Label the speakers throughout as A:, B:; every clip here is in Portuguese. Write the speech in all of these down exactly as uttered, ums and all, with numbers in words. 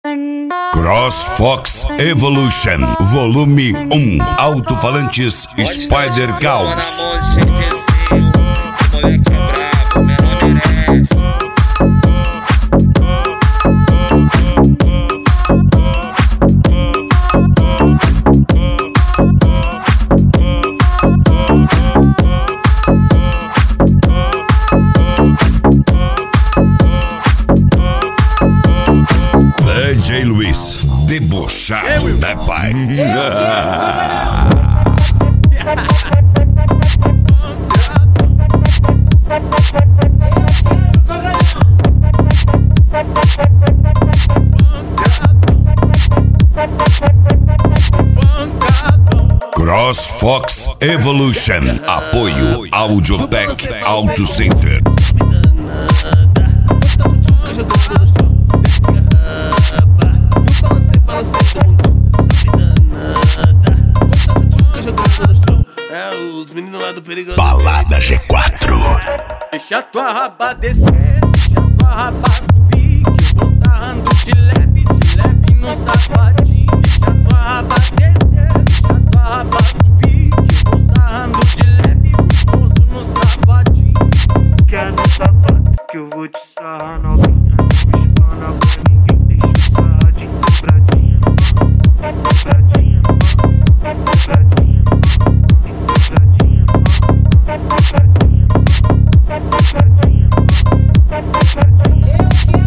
A: CrossFox Evolution Volume um. Alto-falantes Spider Caos.
B: Moleque é brabo, menor merece.
A: D J Luiz, debochado, né, pai? CrossFox Evolution. Apoio Audiotech Auto Center. Balada G quatro.
C: Deixa tua raba descer, deixa tua raba subir, que eu vou sarrando de leve, de leve no sapatinho. Deixa tua raba descer, deixa tua raba subir, que eu vou sarrando de leve, gostoso no sapatinho.
D: Quer no sapato que eu vou te sarrar novinha. Não me espana pra ninguém, deixa eu sarrar de dobradinha. Dobradinha, dobradinha, dobradinha, dobradinha, dobradinha, dobradinha.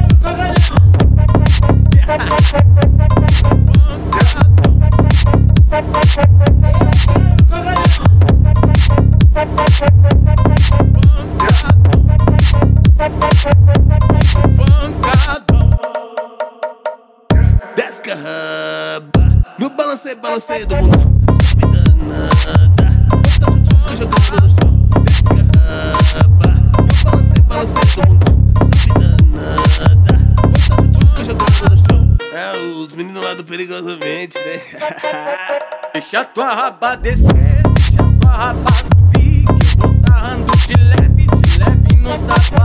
B: Desce raba, no balancei, balancei do bundão. Sobe danada, bota o tchuca jogando no chão. Desce raba, no balancei, balancei do bundão. Sobe danada, bota o tchuca jogando no chão. É os meninos lá do Perigosamente, né?
C: Deixa tua raba descer, deixa tua raba subir, que eu vou sarrando de leve, de leve no sapato.